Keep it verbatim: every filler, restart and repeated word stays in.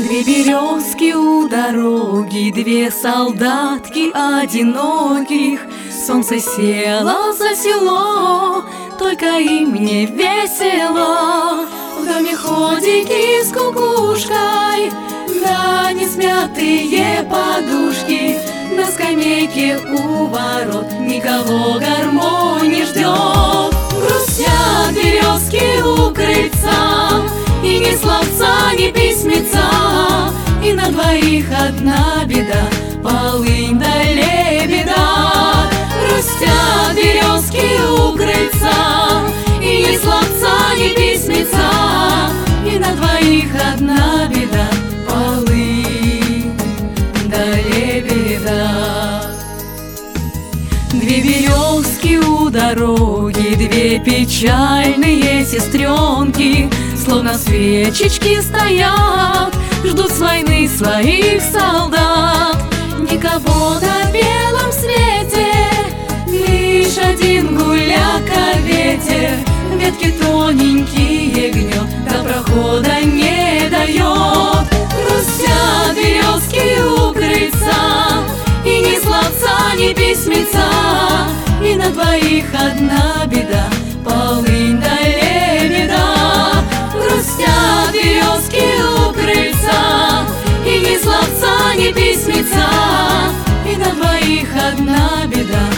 Две березки у дороги, две солдатки одиноких. Солнце село за село, только им не весело. В доме ходики с кукушкой, да не смятые подушки. На скамейке у ворот никого гармонь не ждет. Грустят березки у крыльца, и ни словца, ни письмеца, и на двоих одна беда, полынь да лебеда. Грустят березки у крыльца, и ни словца, ни письмеца, и на двоих одна беда, полынь да лебеда. Две березки у дороги, две печальные сестренки, словно свечечки стоят, ждут с войны своих солдат. Никого на белом свете, лишь один гуляка ветер, ветки тоненькие гнет, до прохода не дает. Грустят березки у крыльца, и ни словца, ни письмеца, и на двоих одна беда, полынь да лебеда. Грустят березки у крыльца, и ни словца, ни письмеца, и на двоих одна беда,